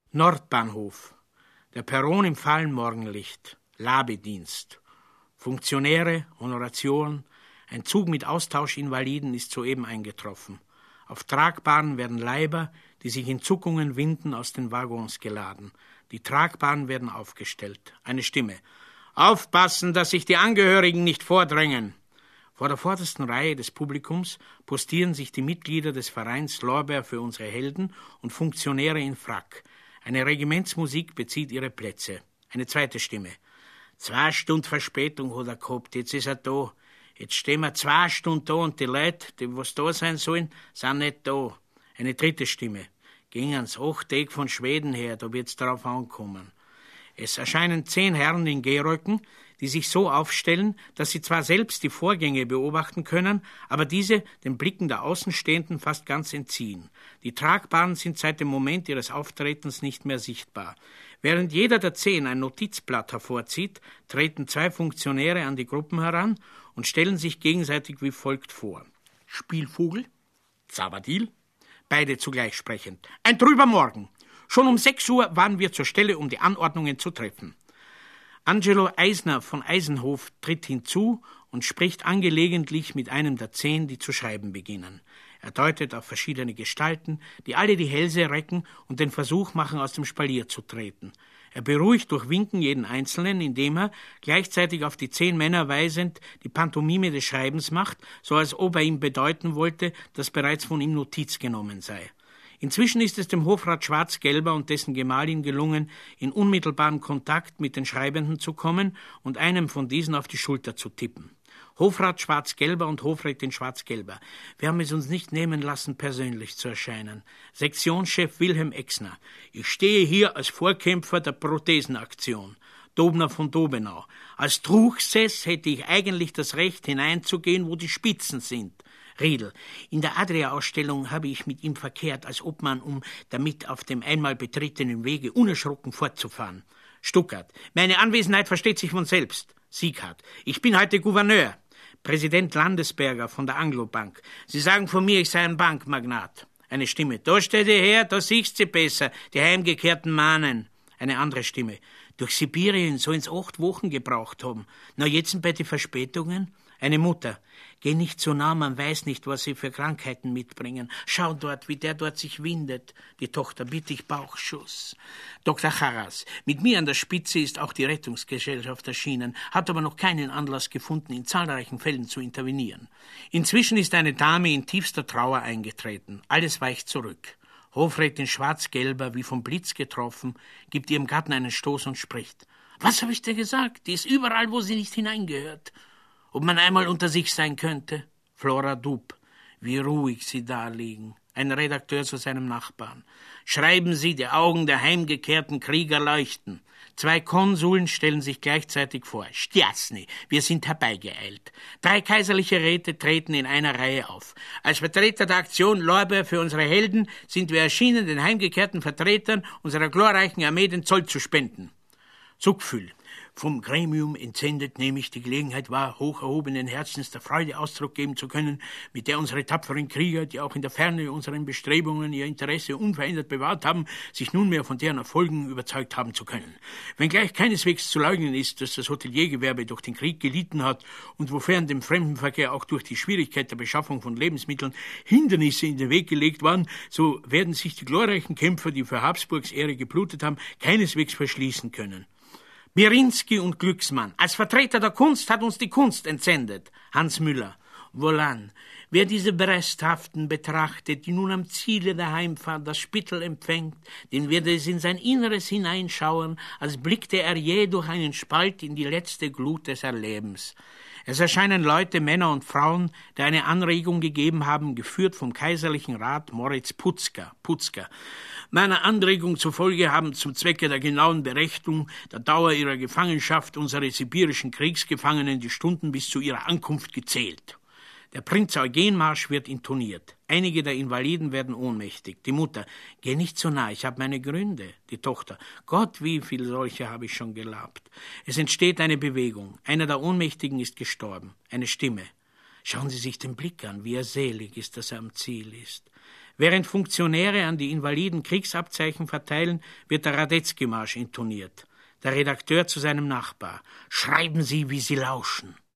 Nordbahnhof. Der Perron im fahlen Morgenlicht. Labedienst. Funktionäre, Honoratioren. Ein Zug mit Austauschinvaliden ist soeben eingetroffen. Auf Tragbahnen werden Leiber, die sich in Zuckungen winden, aus den Waggons geladen. Die Tragbahnen werden aufgestellt. Eine Stimme. Aufpassen, dass sich die Angehörigen nicht vordrängen. Vor der vordersten Reihe des Publikums postieren sich die Mitglieder des Vereins Lorbeer für unsere Helden und Funktionäre in Frack. Eine Regimentsmusik bezieht ihre Plätze. Eine zweite Stimme. 2 Stunden Verspätung hat er gehabt, jetzt ist er da. Jetzt stehen wir 2 Stunden da und die Leute, die was da sein sollen, sind nicht da. Eine dritte Stimme. Gingen's 8 Tage von Schweden her, da wird's drauf ankommen. Es erscheinen 10 Herren in Gehröcken, die sich so aufstellen, dass sie zwar selbst die Vorgänge beobachten können, aber diese den Blicken der Außenstehenden fast ganz entziehen. Die Tragbahnen sind seit dem Moment ihres Auftretens nicht mehr sichtbar. Während jeder der 10 ein Notizblatt hervorzieht, treten 2 Funktionäre an die Gruppen heran und stellen sich gegenseitig wie folgt vor. Spielvogel, Zavadil, beide zugleich sprechend. Ein trüber Morgen. Schon um 6 Uhr waren wir zur Stelle, um die Anordnungen zu treffen. Angelo Eisner von Eisenhof tritt hinzu und spricht angelegentlich mit einem der 10, die zu schreiben beginnen. Er deutet auf verschiedene Gestalten, die alle die Hälse recken und den Versuch machen, aus dem Spalier zu treten. Er beruhigt durch Winken jeden Einzelnen, indem er, gleichzeitig auf die 10 Männer weisend, die Pantomime des Schreibens macht, so als ob er ihm bedeuten wollte, dass bereits von ihm Notiz genommen sei. Inzwischen ist es dem Hofrat Schwarz-Gelber und dessen Gemahlin gelungen, in unmittelbaren Kontakt mit den Schreibenden zu kommen und einem von diesen auf die Schulter zu tippen. Hofrat Schwarz-Gelber und Hofrätin Schwarz-Gelber, wir haben es uns nicht nehmen lassen, persönlich zu erscheinen. Sektionschef Wilhelm Exner, ich stehe hier als Vorkämpfer der Prothesenaktion. Dobner von Dobenau. Als Truchsess hätte ich eigentlich das Recht, hineinzugehen, wo die Spitzen sind. Riedel. In der Adria-Ausstellung habe ich mit ihm verkehrt, als ob man, um damit auf dem einmal betretenen Wege unerschrocken fortzufahren. Stuckart. Meine Anwesenheit versteht sich von selbst. Sieghardt. Ich bin heute Gouverneur. Präsident Landesberger von der Anglo-Bank. Sie sagen von mir, ich sei ein Bankmagnat. Eine Stimme. Da steht ihr her, da siehst sie besser. Die heimgekehrten Mahnen. Eine andere Stimme. Durch Sibirien sollen's 8 Wochen gebraucht haben. Na, jetzt bei den Verspätungen? Eine Mutter. Geh nicht so nah, man weiß nicht, was sie für Krankheiten mitbringen. Schau dort, wie der dort sich windet. Die Tochter, bitte ich Bauchschuss. Dr. Charras. Mit mir an der Spitze ist auch die Rettungsgesellschaft erschienen, hat aber noch keinen Anlass gefunden, in zahlreichen Fällen zu intervenieren. Inzwischen ist eine Dame in tiefster Trauer eingetreten. Alles weicht zurück. Hofrätin Schwarz-Gelber, wie vom Blitz getroffen, gibt ihrem Gatten einen Stoß und spricht. Was habe ich dir gesagt? Die ist überall, wo sie nicht hineingehört. Ob man einmal unter sich sein könnte? Flora Dub, wie ruhig sie da liegen. Ein Redakteur zu seinem Nachbarn. Schreiben Sie, die Augen der heimgekehrten Krieger leuchten. 2 Konsuln stellen sich gleichzeitig vor. Stjasny, wir sind herbeigeeilt. 3 kaiserliche Räte treten in einer Reihe auf. Als Vertreter der Aktion Lorbeer für unsere Helden sind wir erschienen, den heimgekehrten Vertretern unserer glorreichen Armee den Zoll zu spenden. Zuckfühl. Vom Gremium entsendet nehme ich die Gelegenheit wahr, hoch erhobenen Herzens der Freude Ausdruck geben zu können, mit der unsere tapferen Krieger, die auch in der Ferne unseren Bestrebungen ihr Interesse unverändert bewahrt haben, sich nunmehr von deren Erfolgen überzeugt haben zu können. Wenngleich keineswegs zu leugnen ist, dass das Hoteliergewerbe durch den Krieg gelitten hat und wofern dem Fremdenverkehr auch durch die Schwierigkeit der Beschaffung von Lebensmitteln Hindernisse in den Weg gelegt waren, so werden sich die glorreichen Kämpfer, die für Habsburgs Ehre geblutet haben, keineswegs verschließen können. Bierinski und Glücksmann. Als Vertreter der Kunst hat uns die Kunst entsendet. Hans Müller. Wohlan, wer diese Bresthaften betrachtet, die nun am Ziele der Heimfahrt das Spittel empfängt, den wird es in sein Inneres hineinschauen, als blickte er je durch einen Spalt in die letzte Glut des Erlebens. Es erscheinen Leute, Männer und Frauen, die eine Anregung gegeben haben, geführt vom kaiserlichen Rat Moritz Putzger. Meiner Anregung zufolge haben zum Zwecke der genauen Berechnung der Dauer ihrer Gefangenschaft unsere sibirischen Kriegsgefangenen die Stunden bis zu ihrer Ankunft gezählt. Der Prinz-Eugen-Marsch wird intoniert. Einige der Invaliden werden ohnmächtig. Die Mutter, geh nicht so nah, ich habe meine Gründe. Die Tochter, Gott, wie viel solche habe ich schon gelabt. Es entsteht eine Bewegung. Einer der Ohnmächtigen ist gestorben. Eine Stimme. Schauen Sie sich den Blick an, wie er selig ist, dass er am Ziel ist. Während Funktionäre an die Invaliden Kriegsabzeichen verteilen, wird der Radetzky-Marsch intoniert. Der Redakteur zu seinem Nachbar: »Schreiben Sie, wie Sie lauschen.«